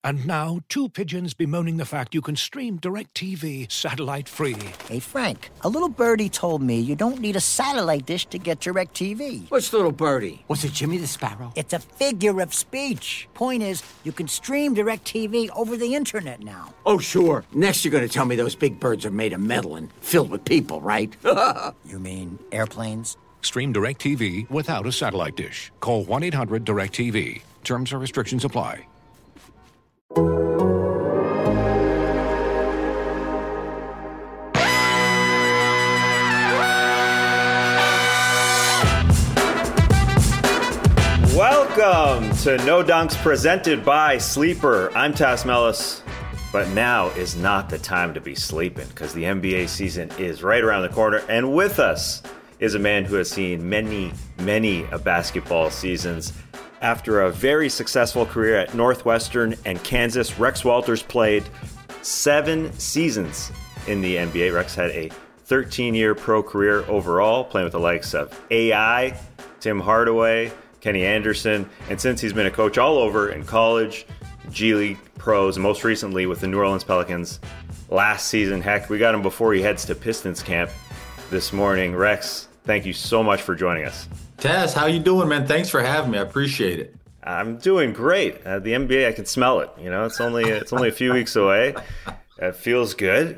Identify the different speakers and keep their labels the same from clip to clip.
Speaker 1: And now, two pigeons bemoaning the fact you can stream DirecTV satellite-free.
Speaker 2: Hey, Frank, a little birdie told me you don't need a satellite dish to get DirecTV.
Speaker 3: Which little birdie?
Speaker 4: Was it Jimmy the Sparrow?
Speaker 2: It's a figure of speech. Point is, you can stream DirecTV over the internet now.
Speaker 3: Oh, sure. Next you're going to tell me those big birds are made of metal and filled with people, right?
Speaker 2: You mean airplanes?
Speaker 1: Stream DirecTV without a satellite dish. Call 1-800-DirecTV. Terms and restrictions apply.
Speaker 5: Welcome to No Dunks presented by Sleeper. I'm Tass Mellis, but now is not the time to be sleeping because the NBA season is right around the corner, and with us is a man who has seen many basketball seasons. After a very successful career at Northwestern and Kansas, Rex Walters played 7 seasons in the NBA. Rex had a 13-year pro career overall, playing with the likes of AI, Tim Hardaway, Kenny Anderson, and since he's been a coach all over in college, G League pros, and most recently with the New Orleans Pelicans last season. Heck, we got him before he heads to Pistons camp this morning. Rex, thank you so much for joining us.
Speaker 6: Taz, how you doing, man? Thanks for having me. I appreciate it.
Speaker 5: I'm doing great. The NBA, I can smell it. You know, it's only a few weeks away. It feels good.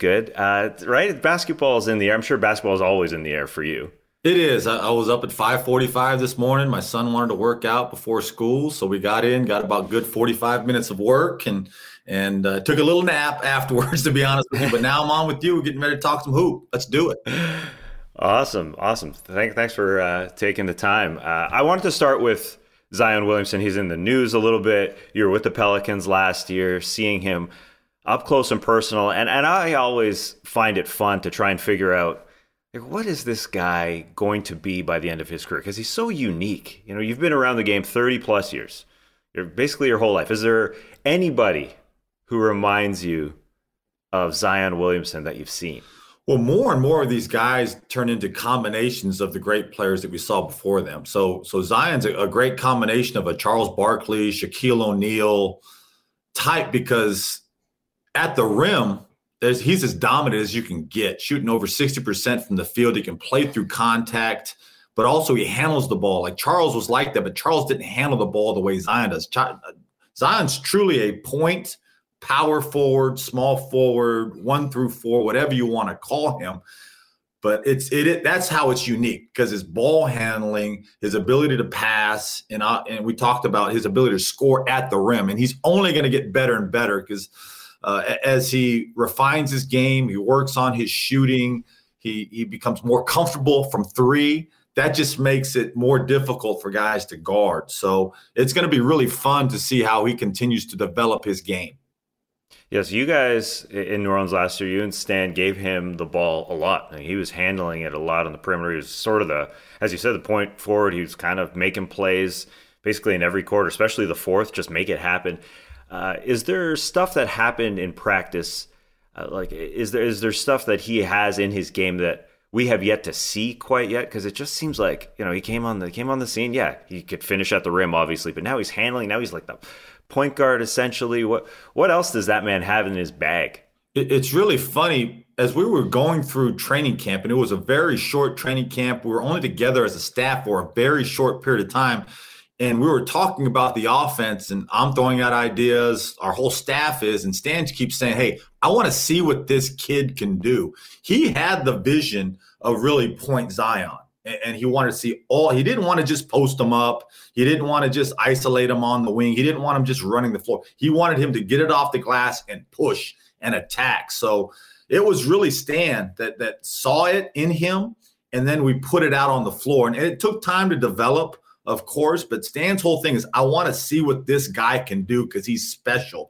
Speaker 5: Right? Basketball is in the air. I'm sure basketball is always in the air for you.
Speaker 6: It is. I was up at 5:45 this morning. My son wanted to work out before school, so we got about good 45 minutes of work, and took a little nap afterwards, to be honest with you. But now I'm on with you. We're getting ready to talk some hoop. Let's do it.
Speaker 5: Awesome. Thanks for taking the time. I wanted to start with Zion Williamson. He's in the news a little bit. You were with the Pelicans last year, seeing him up close and personal. And I always find it fun to try and figure out, like, what is this guy going to be by the end of his career? Because he's so unique. You know, you've been around the game 30 plus years. You're basically your whole life. Is there anybody who reminds you of Zion Williamson that you've seen?
Speaker 6: Well, more and more of these guys turn into combinations of the great players that we saw before them. So Zion's a great combination of a Charles Barkley, Shaquille O'Neal type, because at the rim, he's as dominant as you can get, shooting over 60% from the field. He can play through contact, but also he handles the ball. Like Charles was like that, but Charles didn't handle the ball the way Zion does. Zion's truly a point power forward, small forward, 1 through 4, whatever you want to call him. But that's how it's unique, because his ball handling, his ability to pass, and we talked about his ability to score at the rim. And he's only going to get better and better because as he refines his game, he works on his shooting, he becomes more comfortable from 3. That just makes it more difficult for guys to guard. So it's going to be really fun to see how he continues to develop his game.
Speaker 5: Yes, you guys in New Orleans last year, you and Stan gave him the ball a lot. I mean, he was handling it a lot on the perimeter. He was sort of as you said, the point forward. He was kind of making plays basically in every quarter, especially the fourth, just make it happen. Is there stuff that happened in practice? Is there stuff that he has in his game that we have yet to see quite yet? Because it just seems like, you know, he came on the scene. Yeah, he could finish at the rim, obviously, but now he's handling. Now he's like the point guard, essentially. What else does that man have in his bag?
Speaker 6: It's really funny. As we were going through training camp, and it was a very short training camp, we were only together as a staff for a very short period of time, and we were talking about the offense, and I'm throwing out ideas, our whole staff is, and Stan keeps saying, hey, I want to see what this kid can do. He had the vision of really point Zion. And he wanted to see he didn't want to just post him up. He didn't want to just isolate him on the wing. He didn't want him just running the floor. He wanted him to get it off the glass and push and attack. So it was really Stan that saw it in him, and then we put it out on the floor. And it took time to develop, of course, but Stan's whole thing is, I want to see what this guy can do because he's special.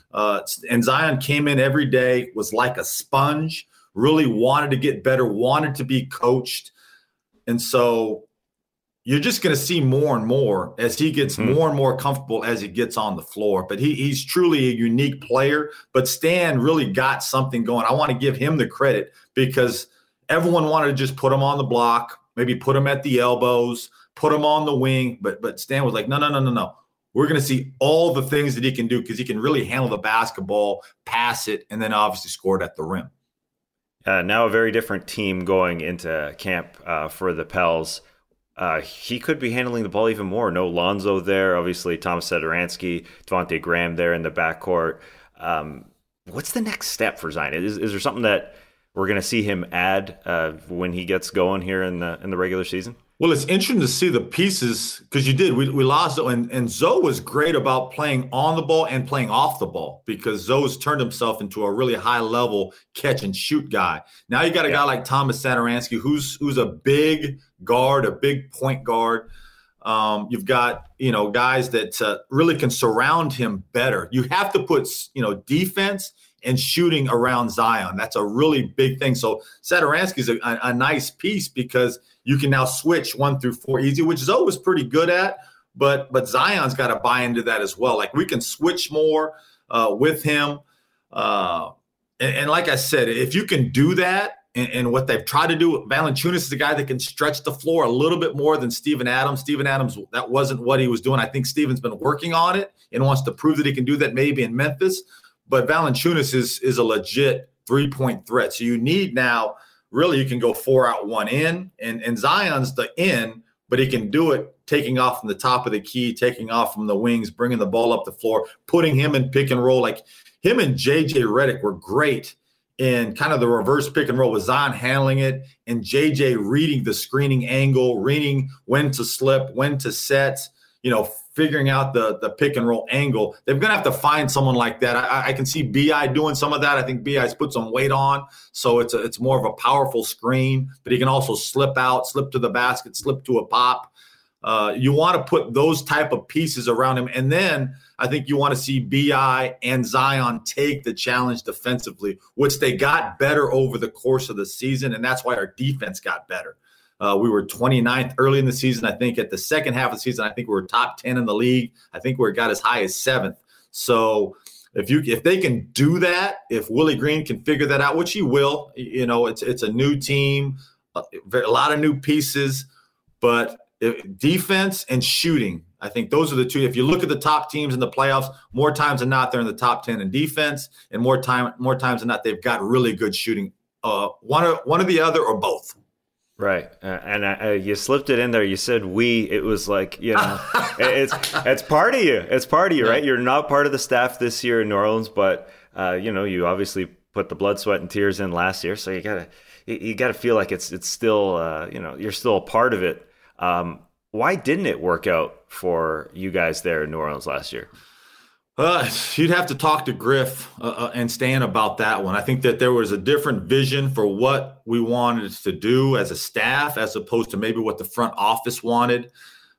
Speaker 6: And Zion came in every day, was like a sponge, really wanted to get better, wanted to be coached. And so you're just going to see more and more as he gets more and more comfortable as he gets on the floor. But he's truly a unique player. But Stan really got something going. I want to give him the credit because everyone wanted to just put him on the block, maybe put him at the elbows, put him on the wing. But Stan was like, no. we're going to see all the things that he can do because he can really handle the basketball, pass it, and then obviously score it at the rim.
Speaker 5: Now a very different team going into camp for the Pels. He could be handling the ball even more. No Lonzo there. Obviously, Thomas Satoransky, Devontae Graham there in the backcourt. What's the next step for Zion? Is there something that we're going to see him add when he gets going here in the regular season?
Speaker 6: Well, it's interesting to see the pieces because we lost Zoe, and Zoe was great about playing on the ball and playing off the ball because Zoe's turned himself into a really high level catch and shoot guy. Now you got a guy like Thomas Satoransky who's a big guard, a big point guard. You've got guys that really can surround him better. You have to put defense and shooting around Zion. That's a really big thing. So Satoransky is a nice piece because you can now switch 1 through 4 easy, which Zoe was pretty good at, but Zion's got to buy into that as well. Like we can switch more with him. And like I said, if you can do that, and what they've tried to do, Valanciunas is a guy that can stretch the floor a little bit more than Steven Adams. Steven Adams, that wasn't what he was doing. I think Steven's been working on it and wants to prove that he can do that maybe in Memphis. But Valanciunas is a legit three-point threat. So you need now, really, you can go 4 out, 1 in. And Zion's the in, but he can do it taking off from the top of the key, taking off from the wings, bringing the ball up the floor, putting him in pick and roll. Like him and J.J. Redick were great in kind of the reverse pick and roll with Zion handling it and JJ reading the screening angle, reading when to slip, when to set, figuring out the pick and roll angle. They're going to have to find someone like that. I can see B.I. doing some of that. I think B.I.'s put some weight on, so it's more of a powerful screen, but he can also slip out, slip to the basket, slip to a pop. You want to put those type of pieces around him. And then I think you want to see B.I. and Zion take the challenge defensively, which they got better over the course of the season. And that's why our defense got better. We were 29th early in the season. I think at the second half of the season, I think we were top 10 in the league. I think we got as high as 7th. So if they can do that, if Willie Green can figure that out, which he will, it's a new team, a lot of new pieces, but defense and shooting, I think those are the two. If you look at the top teams in the playoffs, more times than not, they're in the top 10 in defense, and more times than not, they've got really good shooting. One or the other or both.
Speaker 5: Right, and you slipped it in there. You said we. It was like it's part of you. It's part of you, right? You're not part of the staff this year in New Orleans, but you obviously put the blood, sweat, and tears in last year. So you gotta feel like it's still you're still a part of it. Why didn't it work out for you guys there in New Orleans last year?
Speaker 6: You'd have to talk to Griff and Stan about that one. I think that there was a different vision for what we wanted to do as a staff as opposed to maybe what the front office wanted.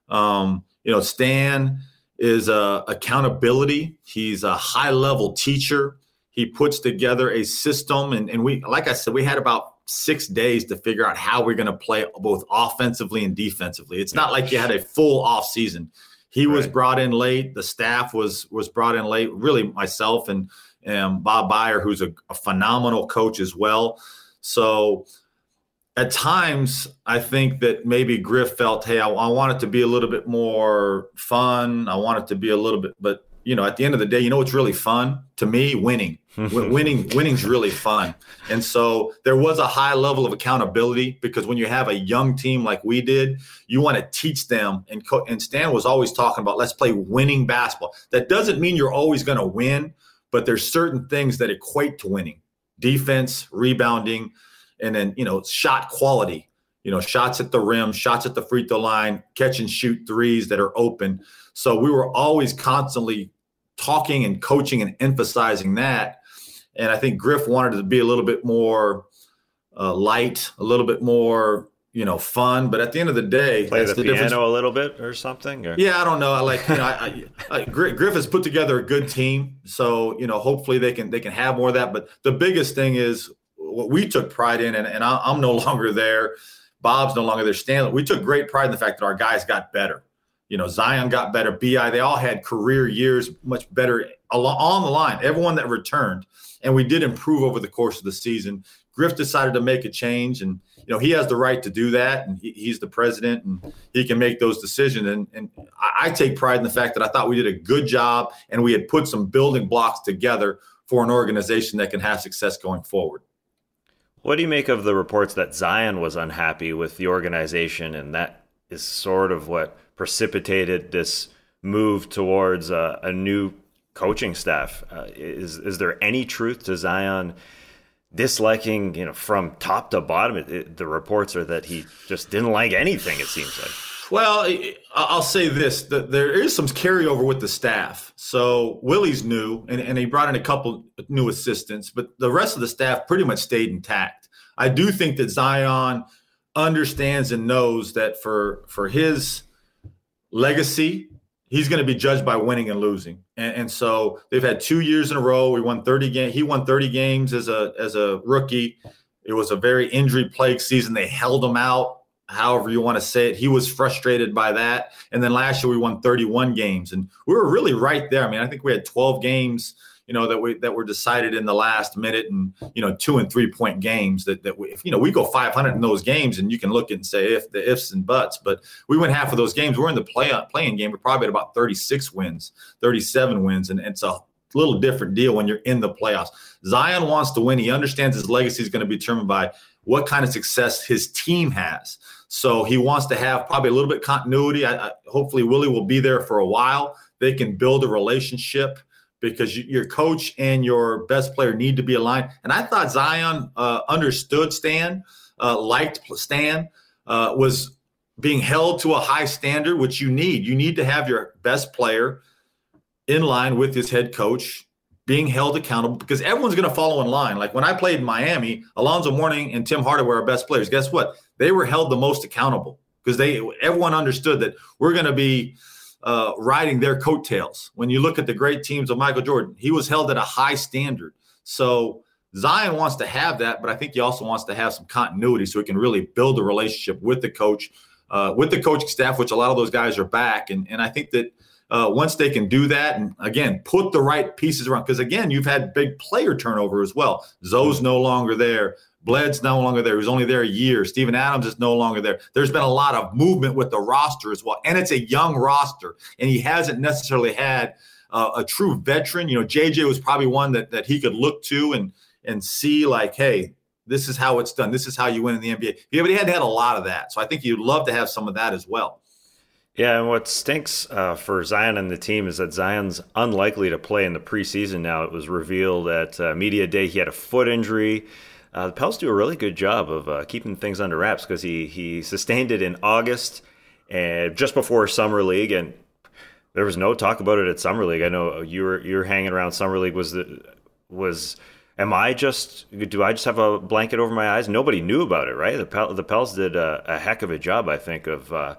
Speaker 6: Stan is accountability. He's a high-level teacher. He puts together a system, and we, like I said, we had about 6 days to figure out how we're going to play both offensively and defensively. It's not like you had a full off season. He was brought in late. The staff was brought in late, really myself and Bob Byer, who's a phenomenal coach as well. So at times, I think that maybe Griff felt, hey, I want it to be a little bit more fun. I want it to be a little bit, but at the end of the day, what's really fun to me? Winning. Winning's really fun. And so there was a high level of accountability because when you have a young team like we did, you want to teach them. And Stan was always talking about, let's play winning basketball. That doesn't mean you're always going to win, but there's certain things that equate to winning. Defense, rebounding, and then, shot quality. Shots at the rim, shots at the free throw line, catch and shoot threes that are open. So we were always constantly talking and coaching and emphasizing that. And I think Griff wanted it to be a little bit more light, a little bit more, fun. But at the end of the day,
Speaker 5: play the piano a little bit or something. Or?
Speaker 6: Yeah, I don't know. Griff has put together a good team, so hopefully they can have more of that. But the biggest thing is what we took pride in, and I'm no longer there. Bob's no longer there. Stanley, we took great pride in the fact that our guys got better. Zion got better. B.I., they all had career years, much better on the line, everyone that returned. And we did improve over the course of the season. Griff decided to make a change, and he has the right to do that, and he's the president, and he can make those decisions. And I take pride in the fact that I thought we did a good job, and we had put some building blocks together for an organization that can have success going forward.
Speaker 5: What do you make of the reports that Zion was unhappy with the organization, and that is sort of what precipitated this move towards a new coaching staff? Is there any truth to Zion disliking, from top to bottom? The reports are that he just didn't like anything, it seems like.
Speaker 6: Well, I'll say this, that there is some carryover with the staff. So Willie's new, and he brought in a couple new assistants, but the rest of the staff pretty much stayed intact. I do think that Zion understands and knows that for his legacy, he's going to be judged by winning and losing. And so they've had 2 years in a row. We won 30 games. He won 30 games as a rookie. It was a very injury-plagued season. They held him out, however you want to say it. He was frustrated by that. And then last year we won 31 games. And we were really right there. I think we had 12 games, that were decided in the last minute, and 2 and 3 point games that we go 500 in those games, and you can look and say the ifs and buts, but we win half of those games. We're in the playing game. We're probably at about 36 wins, 37 wins, and it's a little different deal when you're in the playoffs. Zion wants to win. He understands his legacy is going to be determined by what kind of success his team has. So he wants to have probably a little bit continuity. Hopefully Willie will be there for a while. They can build a relationship, because your coach and your best player need to be aligned. And I thought Zion understood Stan, liked Stan, was being held to a high standard, which you need. You need to have your best player in line with his head coach, being held accountable, because everyone's going to follow in line. Like when I played in Miami, Alonzo Mourning and Tim Hardaway were our best players. Guess what? They were held the most accountable, because everyone understood that we're going to be riding their coattails. When you look at the great teams of Michael Jordan, he was held at a high standard. So Zion wants to have that, but I think he also wants to have some continuity so he can really build a relationship with the coach, with the coaching staff, which a lot of those guys are back. And I think that once they can do that, and again, put the right pieces around, because again, you've had big player turnover as well. Zoe's no longer there. Bled's no longer there. He was only there a year. Steven Adams is no longer there. There's been a lot of movement with the roster as well. And it's a young roster. And he hasn't necessarily had a true veteran. JJ was probably one that he could look to and see like, hey, this is how it's done. This is how you win in the NBA. Yeah, but he hadn't had a lot of that. So I think you'd love to have some of that as well.
Speaker 5: Yeah, and what stinks for Zion and the team is that Zion's unlikely to play in the preseason now. It was revealed at Media Day he had a foot injury. The Pels do a really good job of keeping things under wraps, because he sustained it in August, and just before Summer League, and there was no talk about it at Summer League. I know you're hanging around Summer League. Do I just have a blanket over my eyes? Nobody knew about it, right? The Pels did a heck of a job, I think, of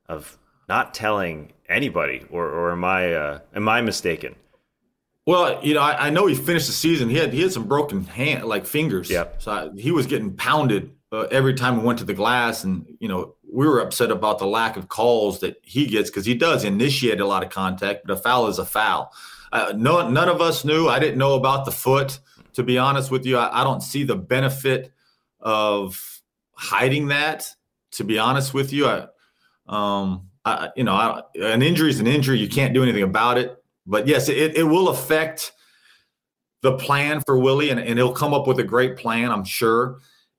Speaker 5: not telling anybody, or am I mistaken?
Speaker 6: Well, I know he finished the season. He had some broken fingers.
Speaker 5: Yep.
Speaker 6: So he was getting pounded every time we went to the glass, and we were upset about the lack of calls that he gets, because he does initiate a lot of contact, but a foul is a foul. None of us knew. I didn't know about the foot, to be honest with you. I don't see the benefit of hiding that, to be honest with you. An injury is an injury. You can't do anything about it. But yes, it will affect the plan for Willie, and he'll come up with a great plan, I'm sure.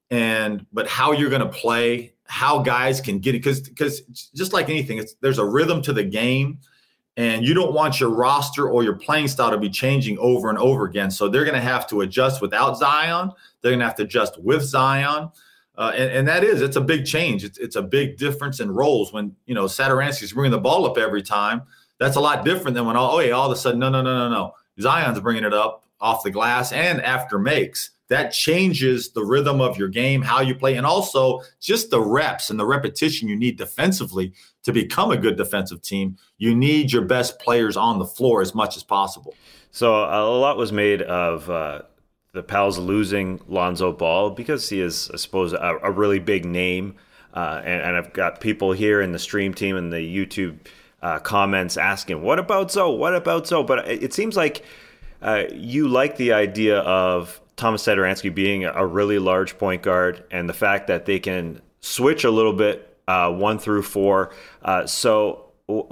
Speaker 6: But how you're going to play, how guys can get it, because just like anything, there's a rhythm to the game, and you don't want your roster or your playing style to be changing over and over again. So they're going to have to adjust without Zion. They're going to have to adjust with Zion. And it's a big change. It's a big difference in roles when, Satoransky's bringing the ball up every time. That's a lot different than when, all of a sudden, no. Zion's bringing it up off the glass and after makes. That changes the rhythm of your game, how you play, and also just the reps and the repetition you need defensively to become a good defensive team. You need your best players on the floor as much as possible.
Speaker 5: So a lot was made of the Pels losing Lonzo Ball, because he is, I suppose, a really big name. And I've got people here in the stream team and the YouTube comments asking, what about Zoe? What about Zoe? But it seems like you like the idea of Thomas Satoransky being a really large point guard and the fact that they can switch a little bit 1 through 4. So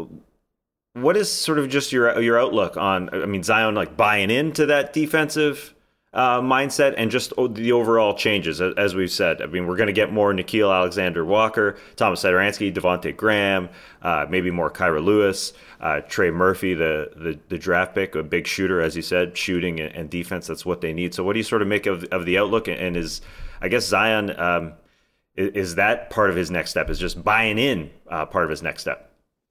Speaker 5: what is sort of just your outlook on, I mean, Zion like buying into that defensive mindset and just the overall changes, as we've said? I mean, we're going to get more Nickeil Alexander-Walker, Thomas Satoransky, Devontae Graham, maybe more Kyra Lewis, Trey Murphy, the draft pick, a big shooter, as you said, shooting and defense. That's what they need. So what do you sort of make of the outlook? And is, I guess, Zion, is that part of his next step? Is just buying in part of his next step?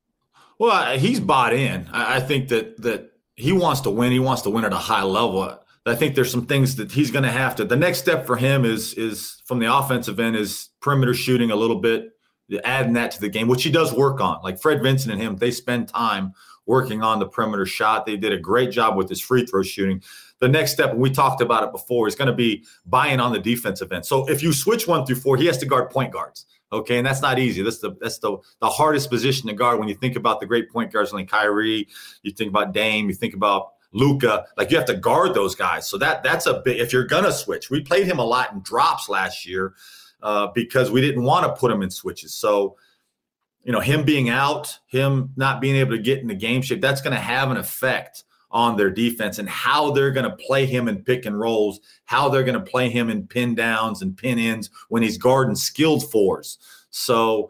Speaker 6: Well, he's bought in. I think that he wants to win. He wants to win at a high level. I think there's some things that he's going to have to. The next step for him is from the offensive end is perimeter shooting a little bit, adding that to the game, which he does work on. Like Fred Vincent and him, they spend time working on the perimeter shot. They did a great job with his free throw shooting. The next step, and we talked about it before, is going to be buying on the defensive end. So if you switch 1 through 4, he has to guard point guards. Okay, and that's not easy. That's the hardest position to guard when you think about the great point guards like Kyrie. You think about Dame. You think about Luka. Like, you have to guard those guys. So that's a big. If you're gonna switch, we played him a lot in drops last year because we didn't want to put him in switches. So, him being out, him not being able to get in the game shape, that's going to have an effect on their defense and how they're going to play him in pick and rolls, how they're going to play him in pin downs and pin ins when he's guarding skilled fours. So,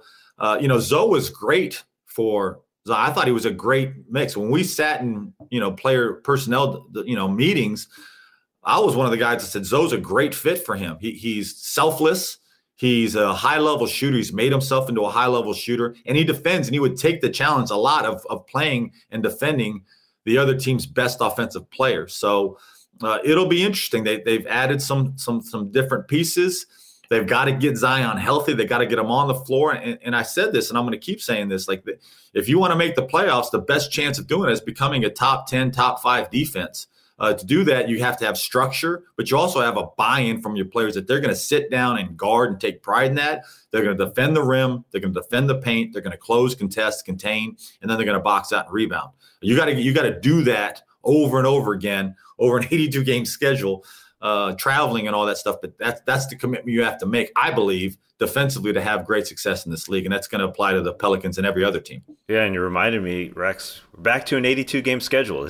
Speaker 6: Zoe was great for. I thought he was a great mix. When we sat in, player personnel, meetings, I was one of the guys that said Zoe's a great fit for him. He's selfless. He's a high-level shooter. He's made himself into a high-level shooter, and he defends, and he would take the challenge a lot of playing and defending the other team's best offensive players. So it'll be interesting. They've added some different pieces. They've got to get Zion healthy. They got to get him on the floor. And I said this, and I'm going to keep saying this. Like, if you want to make the playoffs, the best chance of doing it is becoming a top 10, top 5 defense. To do that, you have to have structure, but you also have a buy-in from your players that they're going to sit down and guard and take pride in that. They're going to defend the rim. They're going to defend the paint. They're going to close, contest, contain, and then they're going to box out and rebound. You got to do that over and over again over an 82-game schedule. Traveling and all that stuff, but that's the commitment you have to make, I believe, defensively to have great success in this league, and that's going to apply to the Pelicans and every other team. Yeah, and you reminded me, Rex, we're back to an 82-game schedule.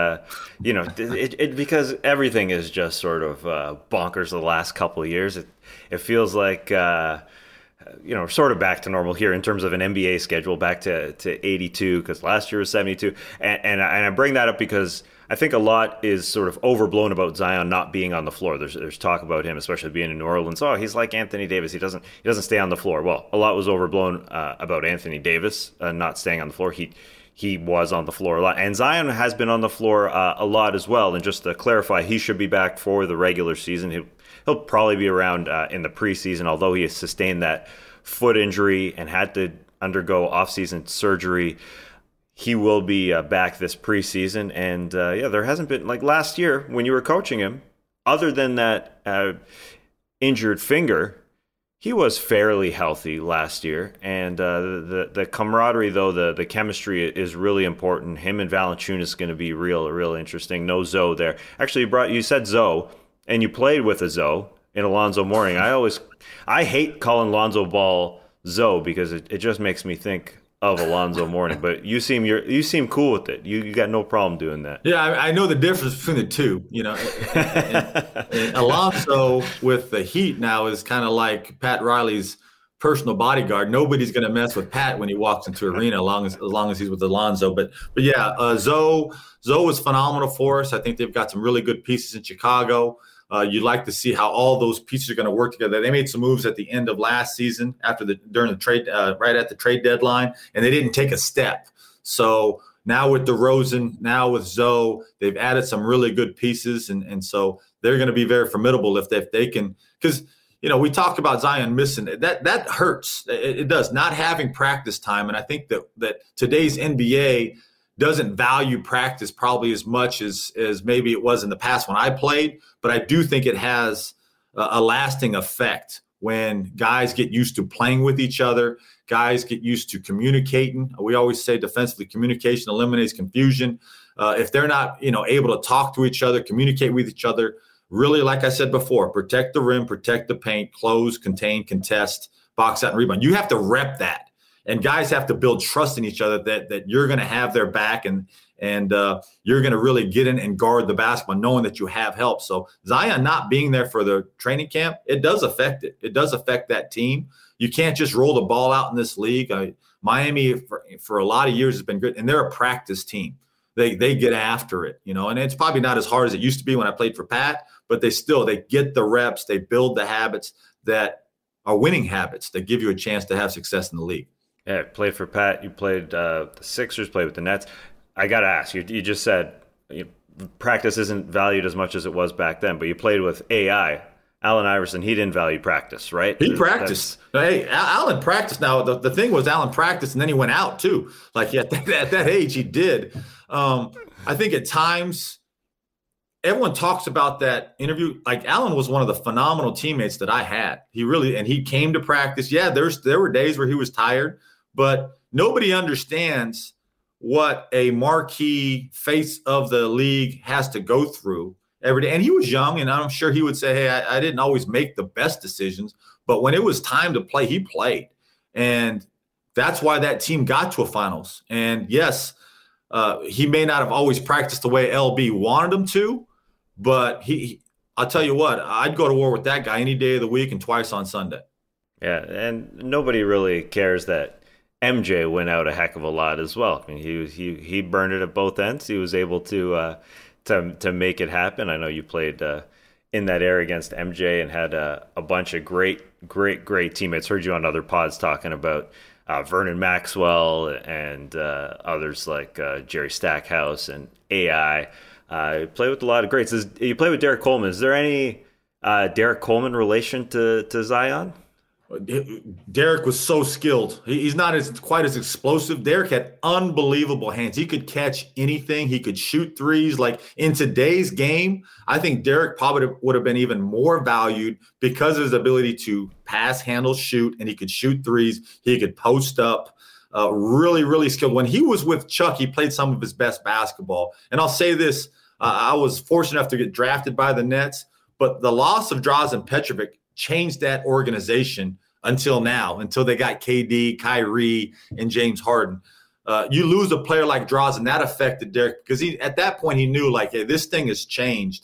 Speaker 5: Because everything is just sort of bonkers the last couple of years. It feels like sort of back to normal here in terms of an NBA schedule, back to 82, because last year was 72, and I bring that up because I think a lot is sort of overblown about Zion not being on the floor. There's talk about him, especially being in New Orleans. Oh, he's like Anthony Davis. He doesn't stay on the floor. Well, a lot was overblown about Anthony Davis not staying on the floor. He was on the floor a lot, and Zion has been on the floor a lot as well. And just to clarify, he should be back for the regular season. He'll probably be around in the preseason, although he has sustained that foot injury and had to undergo offseason surgery. He will be back this preseason. And there hasn't been, like last year when you were coaching him, other than that injured finger, he was fairly healthy last year. And the camaraderie, though, the chemistry is really important. Him and Valanciunas is going to be real interesting. No Zoe there. Actually, you said Zoe, and you played with a Zoe in Alonzo Mourning. I hate calling Lonzo Ball Zoe because it just makes me think of Alonzo Mourning, but you seem cool with it. You got no problem doing that.
Speaker 6: Yeah, I know the difference between the two. And Alonzo with the Heat now is kind of like Pat Riley's personal bodyguard. Nobody's going to mess with Pat when he walks into arena, as long as he's with Alonzo. But yeah, Zoe was phenomenal for us. I think they've got some really good pieces in Chicago. You'd like to see how all those pieces are going to work together. They made some moves at the end of last season during the trade, right at the trade deadline, and they didn't take a step. So now with DeRozan, now with Zoe, they've added some really good pieces, and so they're going to be very formidable if they can. Because we talked about Zion missing it. That hurts. It does, not having practice time, and I think that today's NBA doesn't value practice probably as much as maybe it was in the past when I played, but I do think it has a lasting effect when guys get used to playing with each other, guys get used to communicating. We always say defensively, communication eliminates confusion. If they're not, able to talk to each other, communicate with each other, really, like I said before, protect the rim, protect the paint, close, contain, contest, box out, and rebound. You have to rep that. And guys have to build trust in each other that you're going to have their back and you're going to really get in and guard the basketball, knowing that you have help. So Zion not being there for the training camp, it does affect it. It does affect that team. You can't just roll the ball out in this league. Miami, for a lot of years, has been good, and they're a practice team. They get after it, and it's probably not as hard as it used to be when I played for Pat, but they get the reps, they build the habits that are winning habits that give you a chance to have success in the league.
Speaker 5: Yeah, played for Pat. You played the Sixers, played with the Nets. I got to ask, you just said practice isn't valued as much as it was back then, but you played with AI. Allen Iverson, he didn't value practice, right?
Speaker 6: He practiced. Hey, Allen practiced. Now, the thing was Allen practiced, and then he went out, too. Like, at that age, he did. I think at times everyone talks about that interview. Like, Allen was one of the phenomenal teammates that I had. He came to practice. Yeah, there were days where he was tired, but nobody understands what a marquee face of the league has to go through every day. And he was young, and I'm sure he would say, hey, I didn't always make the best decisions, but when it was time to play, he played. And that's why that team got to a finals. And yes, he may not have always practiced the way LB wanted him to, but I'll tell you what, I'd go to war with that guy any day of the week and twice on Sunday.
Speaker 5: Yeah, and nobody really cares that MJ went out a heck of a lot as well. I mean, he burned it at both ends. He was able to make it happen. I know you played in that era against MJ and had a bunch of great teammates. Heard you on other pods talking about Vernon Maxwell and others like Jerry Stackhouse and AI. You play with a lot of greats. You play with Derek Coleman. Is there any Derek Coleman relation to Zion?
Speaker 6: Derek was so skilled. He's not quite as explosive. Derek had unbelievable hands. He could catch anything. He could shoot threes. Like in today's game, I think Derek probably would have been even more valued because of his ability to pass, handle, shoot, and he could shoot threes. He could post up. Really, really skilled. When he was with Chuck, he played some of his best basketball. And I'll say this, I was fortunate enough to get drafted by the Nets, but the loss of Drazen Petrovic changed that organization until they got KD, Kyrie, and James Harden. You lose a player like Drazen, that affected Derek because at that point he knew like, hey, this thing has changed.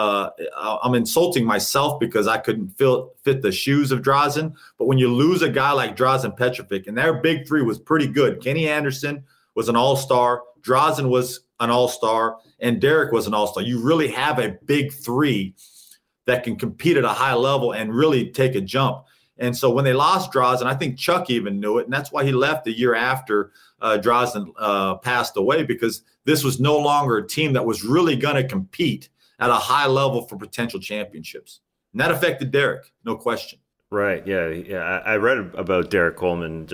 Speaker 6: I'm insulting myself because I couldn't fit the shoes of Drazen. But when you lose a guy like Drazen Petrovic, and their big three was pretty good. Kenny Anderson was an all-star. Drazen was an all-star. And Derek was an all-star. You really have a big three that can compete at a high level and really take a jump. And so when they lost Drazen, I think Chuck even knew it. And that's why he left the year after Drazen passed away, because this was no longer a team that was really going to compete at a high level for potential championships. And that affected Derek, no question.
Speaker 5: Right. Yeah. I read about Derek Coleman.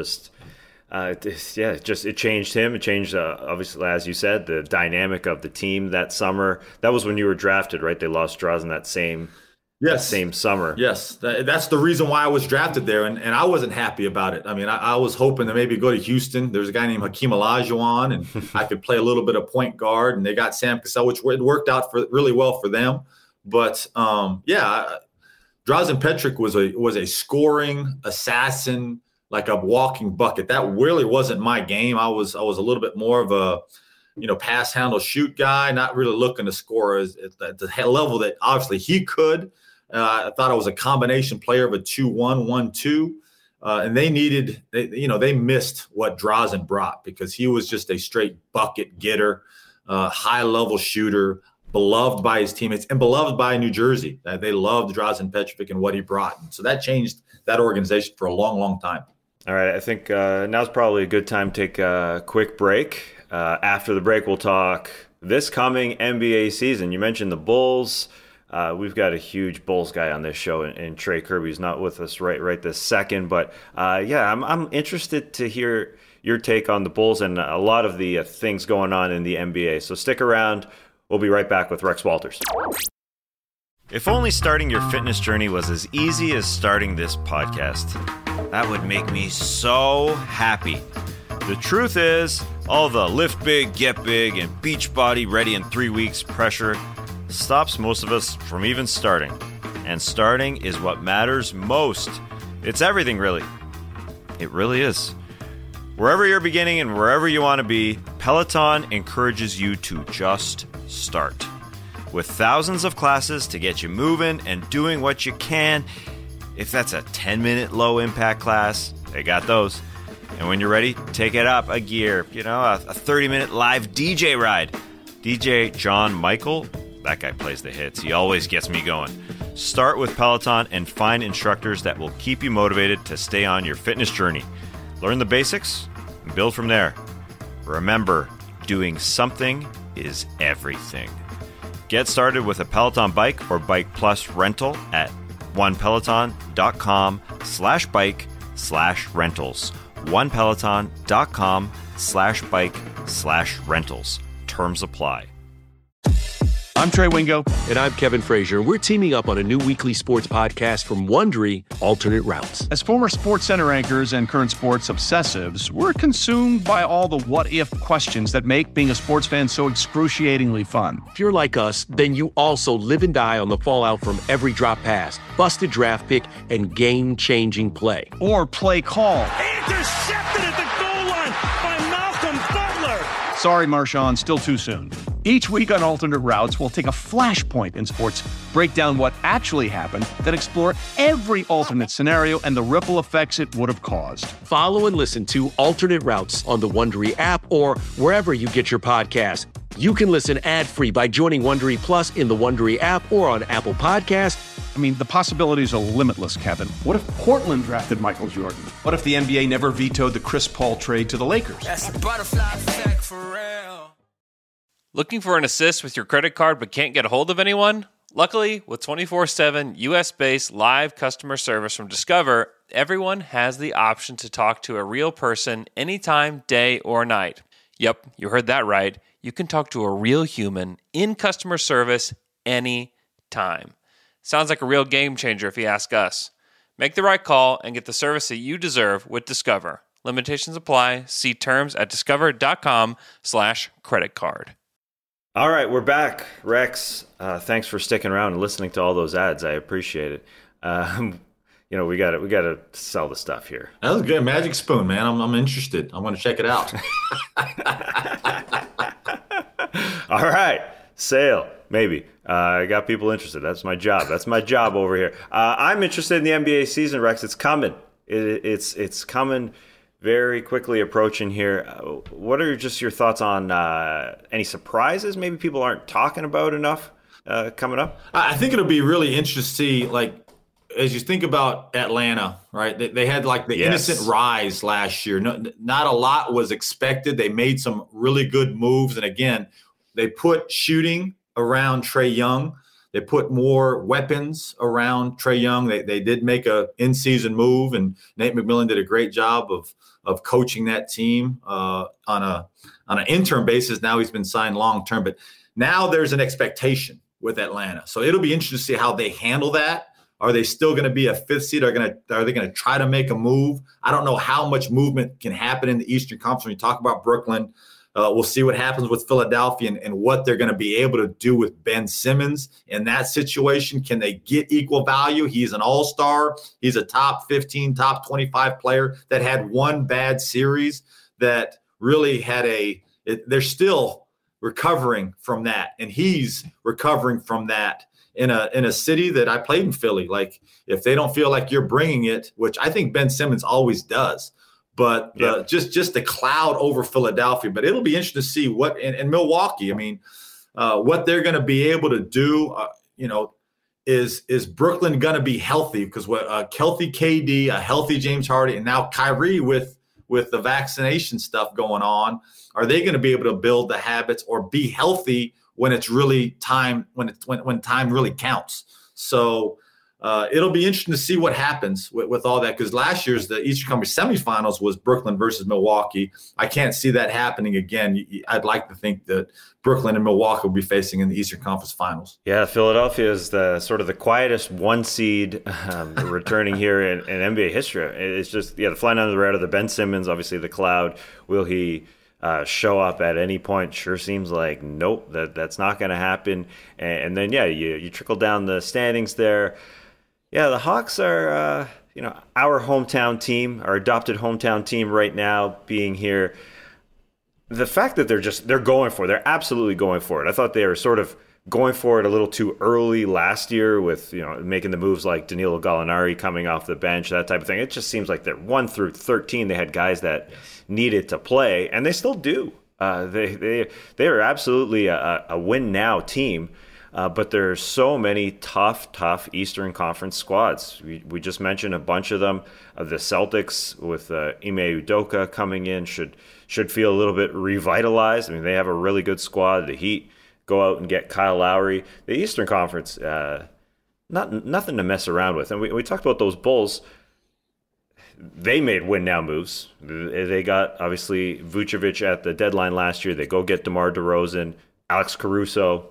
Speaker 5: It changed him. It changed, obviously, as you said, the dynamic of the team that summer. That was when you were drafted, right? They lost Drazen that same summer.
Speaker 6: Yes. That's the reason why I was drafted there. And I wasn't happy about it. I mean, I was hoping to maybe go to Houston. There's a guy named Hakeem Olajuwon, and I could play a little bit of point guard. And they got Sam Cassell, which worked out really well for them. But, Drazen Petrovic was a scoring assassin, like a walking bucket. That really wasn't my game. I was a little bit more of a, pass, handle, shoot guy, not really looking to score at the level that obviously he could. I thought I was a combination player of a 2-1, 1-2. And they missed what Drazen brought because he was just a straight bucket getter, high-level shooter, beloved by his teammates and beloved by New Jersey. They loved Drazen Petrovic and what he brought. And so that changed that organization for a long, long time.
Speaker 5: All right, I think now's probably a good time to take a quick break. After the break, we'll talk this coming NBA season. You mentioned the Bulls. We've got a huge Bulls guy on this show, and Trey Kirby's not with us right this second. But I'm interested to hear your take on the Bulls and a lot of the things going on in the NBA. So stick around. We'll be right back with Rex Walters. If only starting your fitness journey was as easy as starting this podcast. That would make me so happy. The truth is, all the lift big, get big, and Beachbody ready in 3 weeks pressure stops most of us from even starting. And starting is what matters most. It's everything, really. It really is. Wherever you're beginning and wherever you want to be, Peloton encourages you to just start. With thousands of classes to get you moving and doing what you can. If that's a 10-minute low-impact class, they got those. And when you're ready, take it up a gear. You know, a 30-minute live DJ ride. DJ John Michael, that guy plays the hits. He always gets me going. Start with Peloton and find instructors that will keep you motivated to stay on your fitness journey. Learn the basics and build from there. Remember, doing something is everything. Get started with a Peloton bike or Bike Plus rental at onepeloton.com/bike/rentals. onepeloton.com/bike/rentals. Terms apply.
Speaker 4: I'm Trey Wingo.
Speaker 7: And I'm Kevin Frazier. We're teaming up on a new weekly sports podcast from Wondery, Alternate Routes.
Speaker 4: As former SportsCenter anchors and current sports obsessives, we're consumed by all the what-if questions that make being a sports fan so excruciatingly fun.
Speaker 7: If you're like us, then you also live and die on the fallout from every drop pass, busted draft pick, and game-changing play.
Speaker 4: Or play call.
Speaker 8: Intercepted at the goal line by Malcolm Butler.
Speaker 4: Sorry, Marshawn, still too soon. Each week on Alternate Routes, we'll take a flashpoint in sports, break down what actually happened, then explore every alternate scenario and the ripple effects it would have caused.
Speaker 7: Follow and listen to Alternate Routes on the Wondery app or wherever you get your podcasts. You can listen ad-free by joining Wondery Plus in the Wondery app or on Apple Podcasts.
Speaker 4: I mean, the possibilities are limitless, Kevin. What if Portland drafted Michael Jordan? What if the NBA never vetoed the Chris Paul trade to the Lakers?
Speaker 8: That's a butterfly effect for real.
Speaker 9: Looking for an assist with your credit card but can't get a hold of anyone? Luckily, with 24/7 US-based live customer service from Discover, everyone has the option to talk to a real person anytime, day or night. Yep, you heard that right. You can talk to a real human in customer service anytime. Sounds like a real game changer if you ask us. Make the right call and get the service that you deserve with Discover. Limitations apply. See terms at discover.com/creditcard.
Speaker 5: All right, we're back. Rex, thanks for sticking around and listening to all those ads. I appreciate it. We got to sell the stuff here.
Speaker 6: That was good. Magic Spoon, man. I'm interested. I want to check it out.
Speaker 5: All right, sale, maybe. I got people interested. That's my job. That's my job over here. I'm interested in the NBA season, Rex. It's coming. It's coming very quickly approaching here. What are just your thoughts on any surprises maybe people aren't talking about enough coming up?
Speaker 6: I think it'll be really interesting to see, like, as you think about Atlanta, right? They had like the innocent rise last year. Not a lot was expected. They made some really good moves. And again, they put shooting around Trae Young. They put more weapons around Trae Young. They did make a in-season move, and Nate McMillan did a great job of coaching that team on an interim basis. Now he's been signed long-term, but now there's an expectation with Atlanta. So it'll be interesting to see how they handle that. Are they still going to be a fifth seed? Are they going to try to make a move? I don't know how much movement can happen in the Eastern Conference when you talk about Brooklyn. We'll see what happens with Philadelphia and what they're going to be able to do with Ben Simmons in that situation. Can they get equal value? He's an all-star. He's a top 15, top 25 player that had one bad series that really had they're still recovering from that, and he's recovering from that in a city that I played in, Philly. Like, if they don't feel like you're bringing it, which I think Ben Simmons always does, but just the cloud over Philadelphia. But it'll be interesting to see what in Milwaukee. I mean, what they're going to be able to do. Is Brooklyn going to be healthy? Because a healthy KD, a healthy James Harden, and now Kyrie with the vaccination stuff going on, are they going to be able to build the habits or be healthy when it's really time, when time really counts? So it'll be interesting to see what happens with all that, because last year's the Eastern Conference semifinals was Brooklyn versus Milwaukee. I can't see that happening again. I'd like to think that Brooklyn and Milwaukee will be facing in the Eastern Conference Finals.
Speaker 5: Yeah, Philadelphia is the sort of the quietest one seed returning here in NBA history. It's just, the flying under the radar, the Ben Simmons, obviously the cloud. Will he show up at any point? Sure seems like nope, that's not going to happen. And then, you trickle down the standings there. Yeah, the Hawks are, our hometown team, our adopted hometown team right now being here. The fact that they're absolutely going for it. I thought they were sort of going for it a little too early last year with, making the moves like Danilo Gallinari coming off the bench, that type of thing. It just seems like they're 1 through 13. They had guys that needed to play, and they still do. They are absolutely a win now team. But there's so many tough Eastern Conference squads. We just mentioned a bunch of them. The Celtics with Ime Udoka coming in should feel a little bit revitalized. I mean, they have a really good squad. The Heat go out and get Kyle Lowry. The Eastern Conference, nothing to mess around with. And we talked about those Bulls. They made win-now moves. They got, obviously, Vucevic at the deadline last year. They go get DeMar DeRozan, Alex Caruso.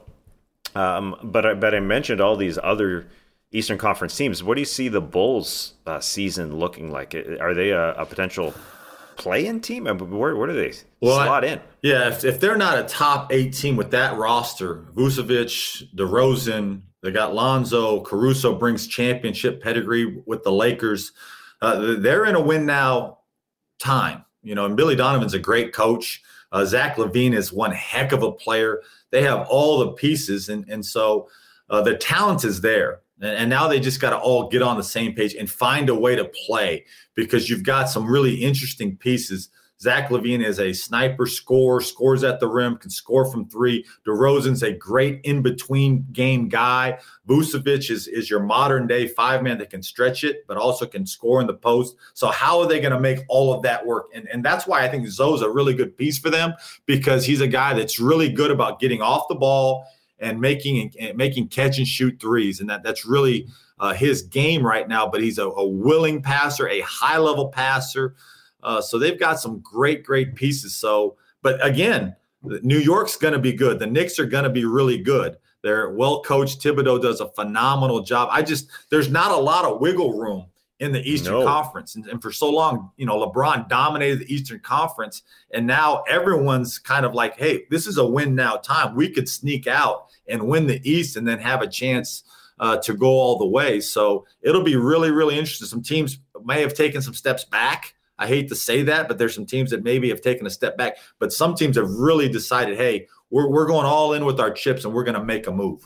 Speaker 5: But I mentioned all these other Eastern Conference teams. What do you see the Bulls' season looking like? Are they a potential play-in team? I mean, where do they slot in?
Speaker 6: Yeah, if they're not a top 8 team with that roster, Vucevic, DeRozan, they got Lonzo, Caruso brings championship pedigree with the Lakers. They're in a win-now time. And Billy Donovan's a great coach. Zach LaVine is one heck of a player. They have all the pieces, and so the talent is there. And now they just got to all get on the same page and find a way to play, because you've got some really interesting pieces. Zach LaVine is a sniper scorer, scores at the rim, can score from 3. DeRozan's a great in-between game guy. Vucevic is your modern-day 5-man that can stretch it, but also can score in the post. So how are they going to make all of that work? And that's why I think Zoe's a really good piece for them, because he's a guy that's really good about getting off the ball and making catch-and-shoot threes. And that's really his game right now. But he's a willing passer, a high-level passer. So they've got some great pieces. So, but again, New York's going to be good. The Knicks are going to be really good. They're well coached. Thibodeau does a phenomenal job. There's not a lot of wiggle room in the Eastern Conference. And for so long, LeBron dominated the Eastern Conference. And now everyone's kind of like, hey, this is a win now time. We could sneak out and win the East and then have a chance to go all the way. So it'll be really, really interesting. Some teams may have taken some steps back. I hate to say that, but there's some teams that maybe have taken a step back. But some teams have really decided, hey, we're going all in with our chips and we're going to make a move.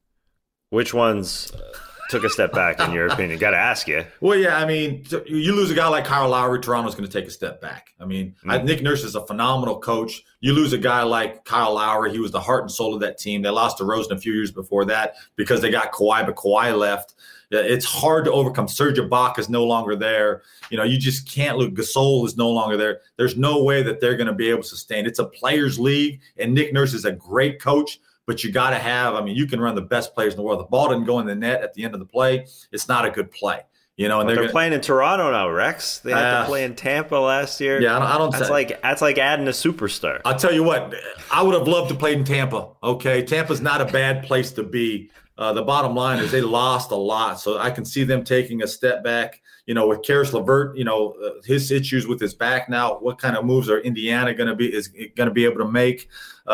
Speaker 5: Which ones took a step back, in your opinion? Got to ask you.
Speaker 6: Well, yeah, I mean, you lose a guy like Kyle Lowry, Toronto's going to take a step back. I mean, Nick Nurse is a phenomenal coach. You lose a guy like Kyle Lowry, he was the heart and soul of that team. They lost to DeRozan a few years before that because they got Kawhi, but Kawhi left. It's hard to overcome. Serge Ibaka is no longer there. You just can't look. Gasol is no longer there. There's no way that they're going to be able to sustain. It's a players' league, and Nick Nurse is a great coach, but you got to have, you can run the best players in the world. The ball doesn't go in the net at the end of the play. It's not a good play. And
Speaker 5: they're playing in Toronto now, Rex. They had to play in Tampa last year.
Speaker 6: Yeah, I don't.
Speaker 5: That's like adding a superstar.
Speaker 6: I'll tell you what, I would have loved to play in Tampa. Okay, Tampa's not a bad place to be. The bottom line is they lost a lot, so I can see them taking a step back. With Karis LeVert, his issues with his back now. What kind of moves are Indiana going to be able to make?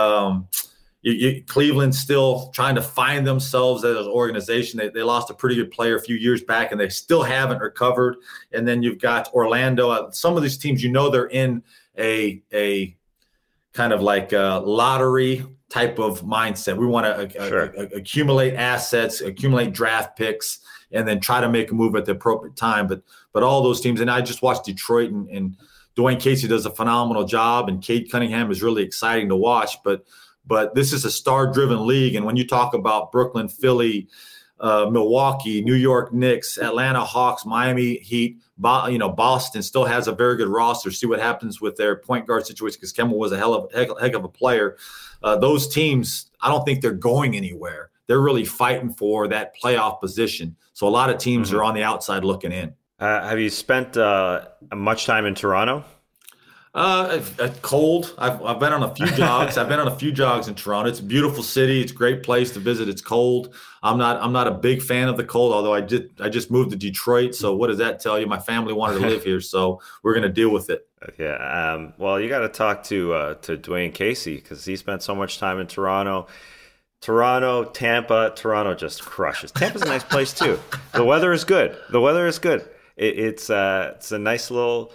Speaker 6: Cleveland's still trying to find themselves as an organization. They lost a pretty good player a few years back, and they still haven't recovered. And then you've got Orlando. Some of these teams, they're in a kind of like a lottery type of mindset. We want to accumulate assets, accumulate draft picks, and then try to make a move at the appropriate time. But all those teams, and I just watched Detroit, and Dwayne Casey does a phenomenal job, and Cade Cunningham is really exciting to watch. But this is a star-driven league, and when you talk about Brooklyn, Philly, Milwaukee, New York Knicks, Atlanta Hawks, Miami Heat, Boston still has a very good roster. See what happens with their point guard situation, because Kemba was a heck of a player. Those teams, I don't think they're going anywhere. they're really fighting for that playoff position. So a lot of teams are on the outside looking in.
Speaker 5: Have you spent much time in Toronto?
Speaker 6: Cold. I've been on a few jogs. I've been on a few jogs in Toronto. It's a beautiful city. It's a great place to visit. It's cold. I'm not a big fan of the cold, although I just moved to Detroit. So what does that tell you? My family wanted to live here, so we're going to deal with it.
Speaker 5: Yeah. Well, you got to talk to Dwayne Casey because he spent so much time in Toronto. Tampa. Toronto just crushes. Tampa's a nice place too. The weather is good. It's a nice little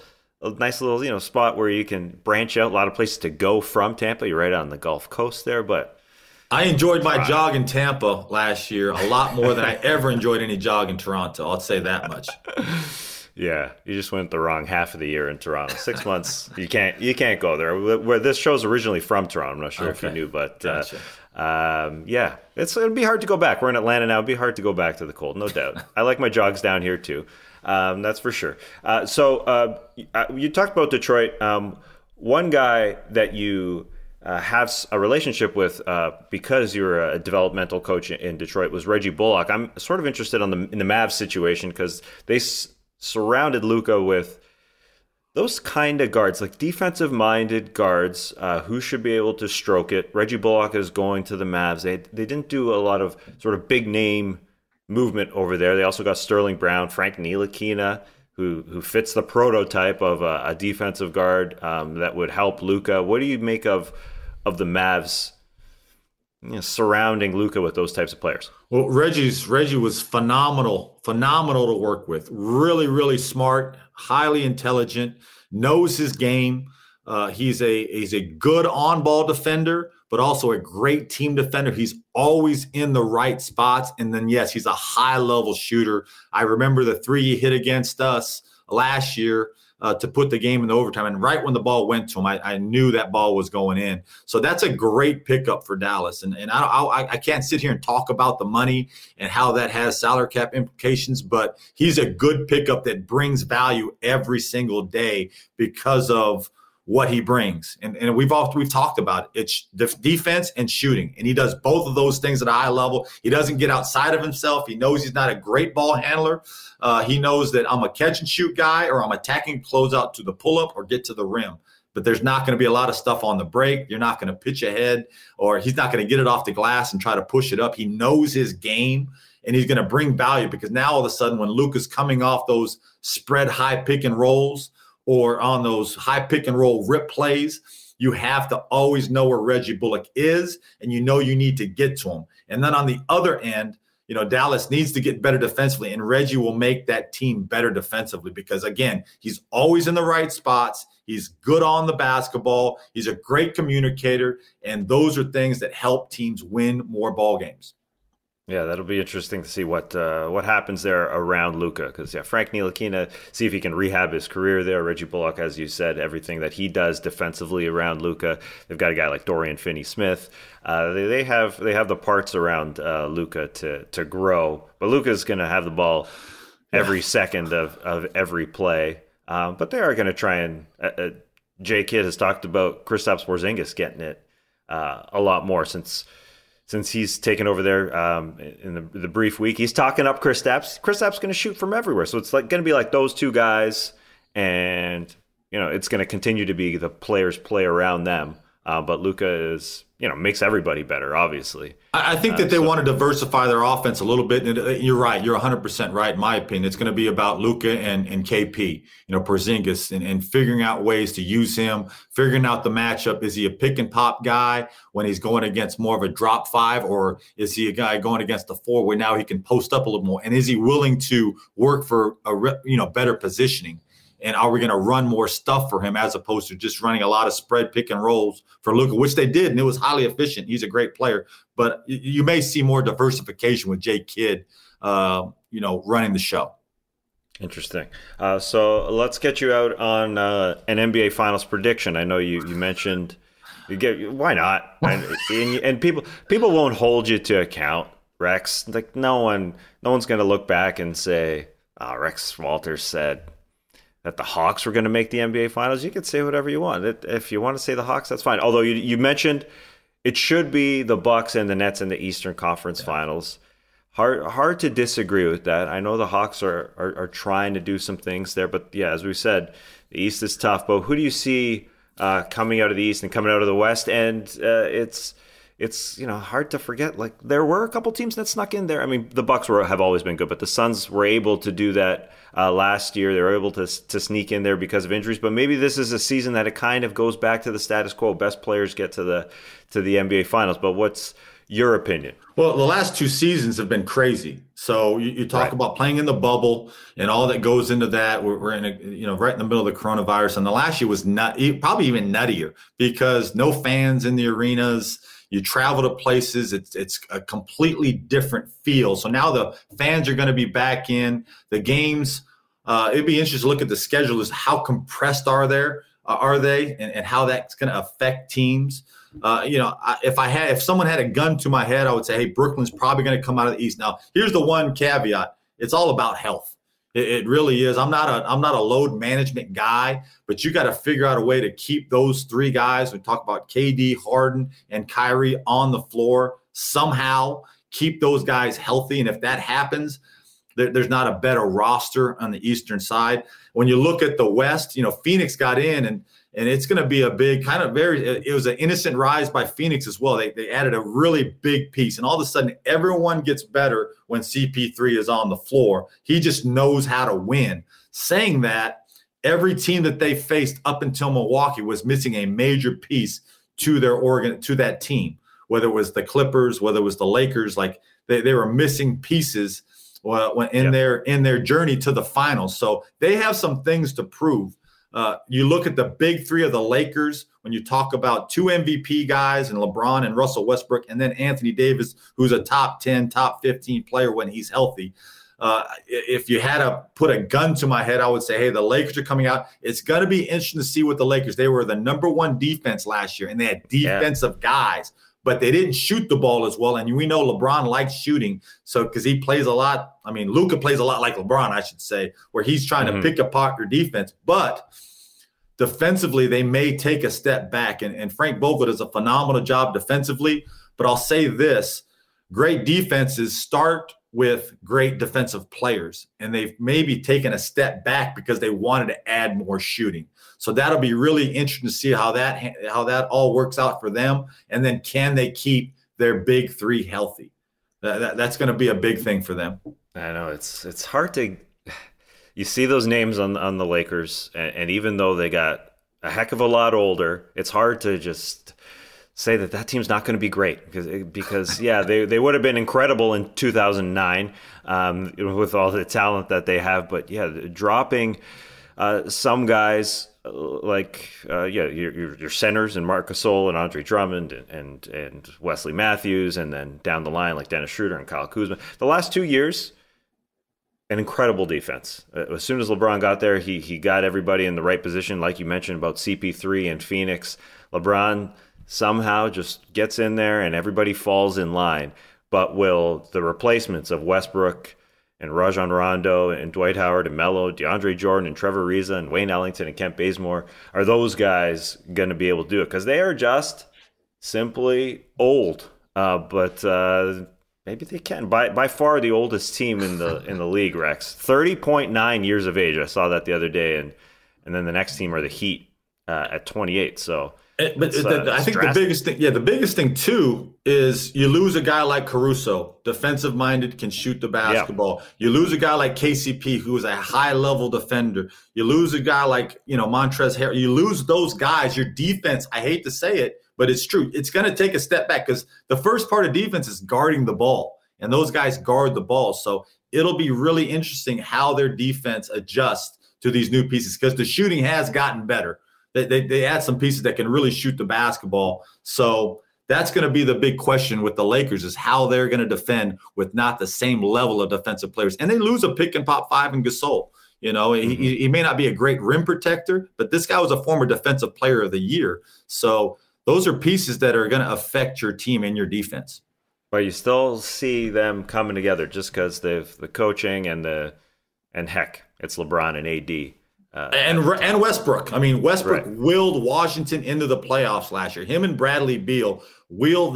Speaker 5: spot where you can branch out. A lot of places to go from Tampa. You're right on the Gulf Coast there, but
Speaker 6: I enjoyed my jog in Tampa last year a lot more than I ever enjoyed any jog in Toronto. I'll say that much.
Speaker 5: Yeah, you just went the wrong half of the year in Toronto. 6 months, you can't go there. Where this show's originally from Toronto. I'm not sure if you knew, but
Speaker 6: gotcha.
Speaker 5: Yeah, it'll be hard to go back. We're in Atlanta now. It'd be hard to go back to the cold, no doubt. I like my jogs down here too. That's for sure. So you talked about Detroit. One guy that you have a relationship with because you're a developmental coach in Detroit was Reggie Bullock. I'm sort of interested in the Mavs situation because they surrounded Luka with those kind of guards, like defensive-minded guards who should be able to stroke it. Reggie Bullock is going to the Mavs. They didn't do a lot of sort of big-name movement over there. They also got Sterling Brown, Frank Ntilikina, who fits the prototype of a defensive guard that would help Luka. What do you make of the Mavs surrounding Luka with those types of players?
Speaker 6: Well, Reggie was phenomenal to work with. Really, really smart, highly intelligent, knows his game. He's a good on-ball defender, but also a great team defender. He's always in the right spots. And then, yes, he's a high-level shooter. I remember the three he hit against us last year to put the game in the overtime. And right when the ball went to him, I knew that ball was going in. So that's a great pickup for Dallas. And I can't sit here and talk about the money and how that has salary cap implications, but he's a good pickup that brings value every single day because of what he brings. And we've talked about it. It's defense and shooting. And he does both of those things at a high level. He doesn't get outside of himself. He knows he's not a great ball handler. He knows that I'm a catch and shoot guy, or I'm attacking closeout to the pull-up or get to the rim. But there's not going to be a lot of stuff on the break. You're not going to pitch ahead, or he's not going to get it off the glass and try to push it up. He knows his game, and he's going to bring value because now all of a sudden when Luka's coming off those spread high pick and rolls or on those high pick and roll rip plays, you have to always know where Reggie Bullock is, and you know you need to get to him. And then on the other end, Dallas needs to get better defensively, and Reggie will make that team better defensively because, again, he's always in the right spots. He's good on the basketball. He's a great communicator, and those are things that help teams win more ball games.
Speaker 5: Yeah, that'll be interesting to see what happens there around Luka because, Frank Ntilikina, see if he can rehab his career there. Reggie Bullock, as you said, everything that he does defensively around Luka. They've got a guy like Dorian Finney-Smith. They have the parts around Luka to grow, but Luka's going to have the ball every second of every play. But they are going to try and Jay Kidd has talked about Kristaps Porzingis getting it a lot more since he's taken over there in the brief week. He's talking up Kristaps. Kristaps going to shoot from everywhere. So it's going to be like those two guys, and it's going to continue to be the players play around them. But Luka is, makes everybody better, obviously.
Speaker 6: I think that they want to diversify their offense a little bit. And you're right. You're 100% right, in my opinion. It's going to be about Luka and KP, Porzingis, and figuring out ways to use him, figuring out the matchup. Is he a pick and pop guy when he's going against more of a drop five, or is he a guy going against the four where now he can post up a little more? And is he willing to work for better positioning? And are we going to run more stuff for him as opposed to just running a lot of spread pick and rolls for Luka, which they did, and it was highly efficient. He's a great player. But you may see more diversification with Jay Kidd, running the show.
Speaker 5: Interesting. So let's get you out on an NBA Finals prediction. I know you mentioned why not? And people won't hold you to account, Rex. Like no one's going to look back and say, Rex Walters said that the Hawks were going to make the NBA Finals. You can say whatever you want. If you want to say the Hawks, that's fine. Although you mentioned it should be the Bucks and the Nets in the Eastern Conference Finals. Hard to disagree with that. I know the Hawks are trying to do some things there, but yeah, as we said, the East is tough. But who do you see coming out of the East and coming out of the West? And it's hard to forget. Like, there were a couple teams that snuck in there. I mean, the Bucks have always been good, but the Suns were able to do that last year. They were able to sneak in there because of injuries. But maybe this is a season that it kind of goes back to the status quo. Best players get to the NBA Finals. But what's your opinion?
Speaker 6: Well, the last 2 seasons have been crazy. So you talk about playing in the bubble and all that goes into that. We're in right in the middle of the coronavirus, and the last year was probably even nuttier because no fans in the arenas. You travel to places, it's a completely different feel. So now the fans are going to be back in the games. It'd be interesting to look at the schedule. Is how compressed are they, and how that's going to affect teams. If someone had a gun to my head, I would say, hey, Brooklyn's probably going to come out of the East. Now, here's the one caveat: it's all about health. It really is. I'm not a load management guy, but you got to figure out a way to keep those 3 guys. We talk about KD, Harden, and Kyrie on the floor somehow. Keep those guys healthy, and if that happens, there's not a better roster on the Eastern side. When you look at the West, Phoenix got in, and it's going to be a big it was an innocent rise by Phoenix as well. They added a really big piece, and all of a sudden everyone gets better when CP3 is on the floor. He just knows how to win. Saying that, every team that they faced up until Milwaukee was missing a major piece to that team, whether it was the Clippers, whether it was the Lakers. Like they were missing pieces in their journey to the finals. So they have some things to prove. You look at the big 3 of the Lakers when you talk about 2 MVP guys and LeBron and Russell Westbrook, and then Anthony Davis, who's a top 10, top 15 player when he's healthy. If you had to put a gun to my head, I would say, hey, the Lakers are coming out. It's going to be interesting to see what the Lakers, they were the number 1 defense last year, and they had defensive guys, but they didn't shoot the ball as well. And we know LeBron likes shooting. So, because he plays a lot. I mean, Luka plays a lot like LeBron, I should say, where he's trying to pick apart your defense. But defensively, they may take a step back. And Frank Vogel does a phenomenal job defensively. But I'll say this, great defenses start with great defensive players. And they've maybe taken a step back because they wanted to add more shooting. So that'll be really interesting to see how that all works out for them. And then can they keep their big 3 healthy? That's going to be a big thing for them.
Speaker 5: I know it's hard to. You see those names on the Lakers, and even though they got a heck of a lot older, it's hard to just say that team's not going to be great because they would have been incredible in 2009 with all the talent that they have. But dropping some guys your centers and Marc Gasol and Andre Drummond and Wesley Matthews, and then down the line like Dennis Schroeder and Kyle Kuzma. The last 2 years, an incredible defense. As soon as LeBron got there, he got everybody in the right position, like you mentioned about CP3 and Phoenix. LeBron somehow just gets in there and everybody falls in line. But will the replacements of Westbrook and Rajon Rondo and Dwight Howard and Melo, DeAndre Jordan and Trevor Ariza and Wayne Ellington and Kent Bazemore, are those guys going to be able to do it? Because they are just simply old. But maybe they can. By far the oldest team in the league, Rex. 30.9 years of age. I saw that the other day. And then the next team are the Heat at 28. So
Speaker 6: I think the biggest thing too is you lose a guy like Caruso, defensive minded, can shoot the basketball. Yeah. You lose a guy like KCP, who is a high level defender. You lose a guy like Montrezl Harrell. You lose those guys. Your defense, I hate to say it, but it's true. It's going to take a step back because the first part of defense is guarding the ball, and those guys guard the ball. So it'll be really interesting how their defense adjusts to these new pieces because the shooting has gotten better. They add some pieces that can really shoot the basketball. So that's going to be the big question with the Lakers is how they're going to defend with not the same level of defensive players. And they lose a pick and pop 5 in Gasol. He may not be a great rim protector, but this guy was a former defensive player of the year. So those are pieces that are going to affect your team and your defense.
Speaker 5: But you still see them coming together just because the coaching and heck, it's LeBron and AD.
Speaker 6: And Westbrook. I mean, Westbrook willed Washington into the playoffs last year. Him and Bradley Beal willed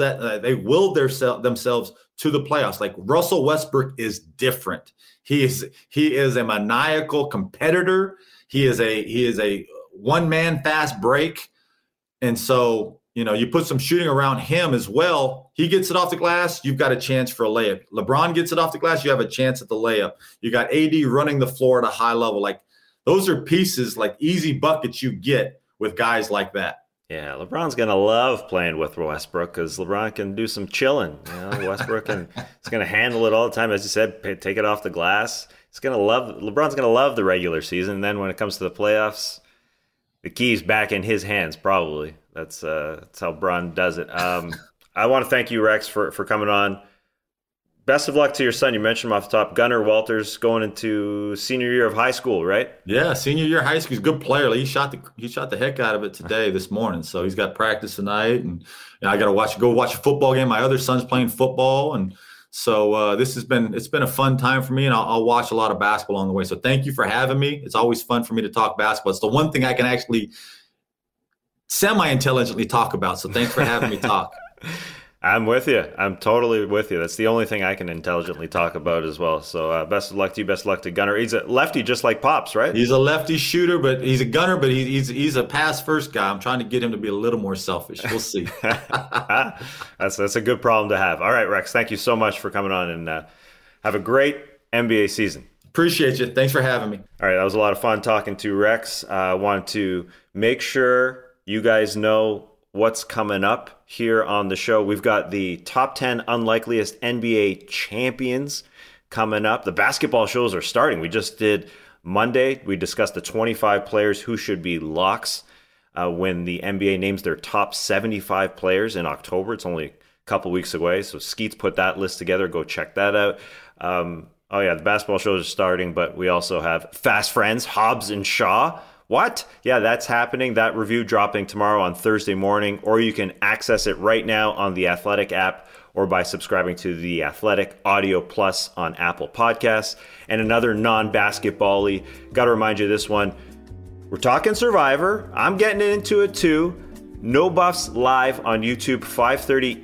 Speaker 6: themselves to the playoffs. Like, Russell Westbrook is different. He is a maniacal competitor. He is a one-man fast break. And so, you put some shooting around him as well. He gets it off the glass, you've got a chance for a layup. LeBron gets it off the glass, you have a chance at the layup. You got AD running the floor at a high level. Like, those are pieces, like easy buckets you get with guys like that.
Speaker 5: Yeah, LeBron's going to love playing with Westbrook because LeBron can do some chilling. Westbrook is going to handle it all the time. As you said, take it off the glass. LeBron's going to love the regular season. And then when it comes to the playoffs, the key's back in his hands, probably. That's how Bron does it. I want to thank you, Rex, for coming on. Best of luck to your son. You mentioned him off the top. Gunnar Walters going into senior year of high school, right?
Speaker 6: Yeah, senior year of high school. He's a good player. He shot the heck out of it this morning. So he's got practice tonight, and I got to go watch a football game. My other son's playing football, and so it's been a fun time for me, and I'll watch a lot of basketball along the way. So thank you for having me. It's always fun for me to talk basketball. It's the one thing I can actually semi-intelligently talk about. So thanks for having me talk.
Speaker 5: I'm with you. I'm totally with you. That's the only thing I can intelligently talk about as well. So best of luck to you. Best of luck to Gunnar. He's a lefty just like Pops, right?
Speaker 6: He's a lefty shooter, but he's a gunner, but he's a pass-first guy. I'm trying to get him to be a little more selfish. We'll see.
Speaker 5: That's a good problem to have. All right, Rex, thank you so much for coming on, and have a great NBA season.
Speaker 6: Appreciate you. Thanks for having me.
Speaker 5: All right, that was a lot of fun talking to Rex. I want to make sure you guys know what's coming up here on the show. We've got the top 10 unlikeliest NBA champions coming up. The basketball shows are starting. We just did Monday. We discussed the 25 players who should be locks when the NBA names their top 75 players in October. It's only a couple weeks away. So Skeets put that list together. Go check that out. The basketball shows are starting, but we also have Fast Friends, Hobbs and Shaw. What? Yeah, that's happening. That review dropping tomorrow on Thursday morning, or you can access it right now on the Athletic app or by subscribing to the Athletic Audio Plus on Apple Podcasts. And another non-basketball-y, got to remind you of this one. We're talking Survivor. I'm getting into it too. No Buffs live on YouTube, 5:30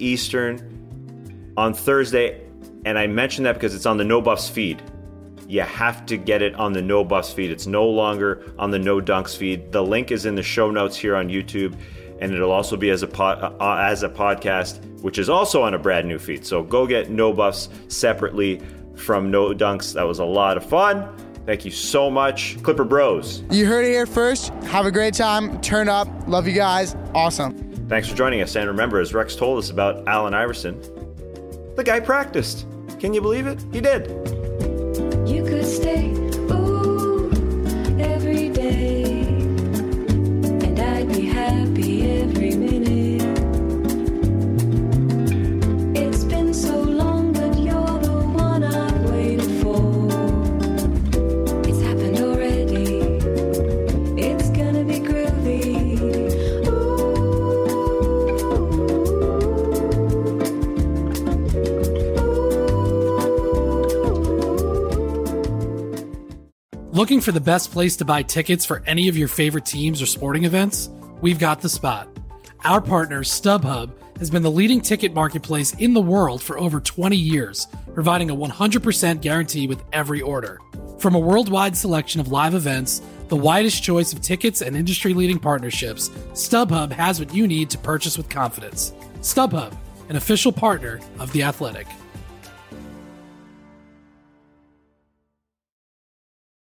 Speaker 5: Eastern on Thursday. And I mentioned that because it's on the No Buffs feed. You have to get it on the No Buffs feed. It's no longer on the No Dunks feed. The link is in the show notes here on YouTube, and it'll also be as a podcast, which is also on a brand new feed. So go get No Buffs separately from No Dunks. That was a lot of fun. Thank you so much. Clipper Bros.
Speaker 10: You heard it here first. Have a great time. Turn up. Love you guys. Awesome.
Speaker 5: Thanks for joining us. And remember, as Rex told us about Allen Iverson, the guy practiced. Can you believe it? He did.
Speaker 11: You could stay, ooh, every day, and I'd be happy every minute. It's been so long, but you're the one I've waited for. It's happened already, it's gonna be groovy.
Speaker 12: Looking for the best place to buy tickets for any of your favorite teams or sporting events? We've got the spot. Our partner, StubHub, has been the leading ticket marketplace in the world for over 20 years, providing a 100% guarantee with every order. From a worldwide selection of live events, the widest choice of tickets and industry-leading partnerships, StubHub has what you need to purchase with confidence. StubHub, an official partner of The Athletic.